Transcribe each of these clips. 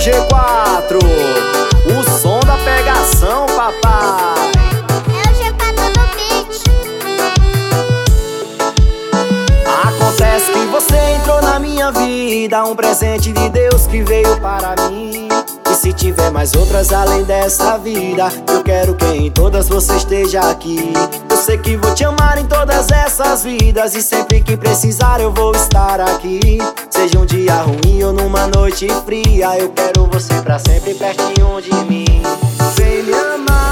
G4, o som da pegação, papai. É o G4 do beat. Acontece que você entrou na minha vida, um presente de Deus que veio para mim. E se tiver mais outras além dessa vida, eu quero que em todas você esteja aqui. Eu sei que vou te amar em todas essas vidas, e sempre que precisar eu vou estar aqui. Seja um dia ruim ou numa noite fria, eu quero você pra sempre pertinho de mim. Vem me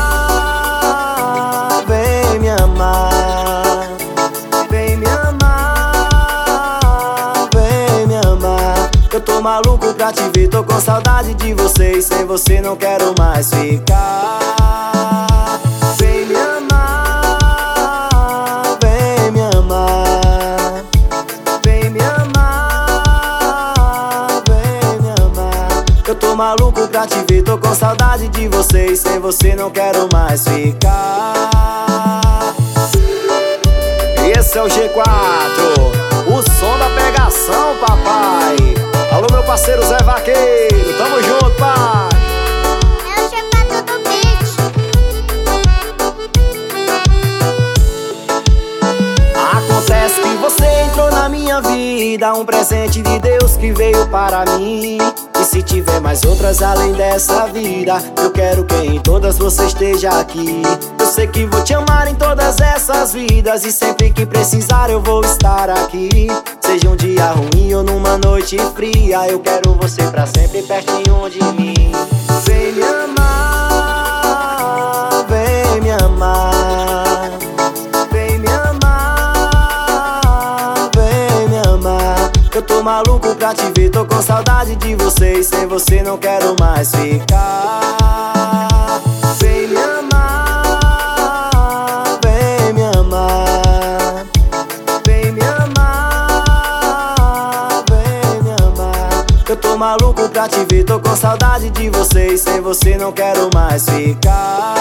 amar, vem me amar, vem me amar, vem me amar. Eu tô maluco pra te ver, tô com saudade de você, e sem você não quero mais ficar. Vem me amar, vem me amar, vem me amar, vem me amar. Eu tô maluco pra te ver, tô com saudade de você, e sem você não quero mais ficar. Esse é o G4, o som da pegação, papai. Alô, meu parceiro Zé Vaqueiro, tamo junto, pai. É o G4 do beat. Acontece que você entrou na minha vida, um presente de Deus que veio para mim. E se tiver mais outras além dessa vida, eu quero que em todas você esteja aqui. Eu sei que vou te amar em todas essas vidas, e sempre que precisar eu vou estar aqui. Seja um dia ruim ou numa noite fria, eu quero você pra sempre pertinho de mim. Vem me amar, vem me amar, vem me amar, vem me amar. Eu tô maluco pra te ver, tô com saudade de você, e sem você não quero mais ficar. Vem me amar, vem me amar, vem me amar, vem me amar. Eu tô maluco pra te ver, tô com saudade de você, e sem você não quero mais ficar.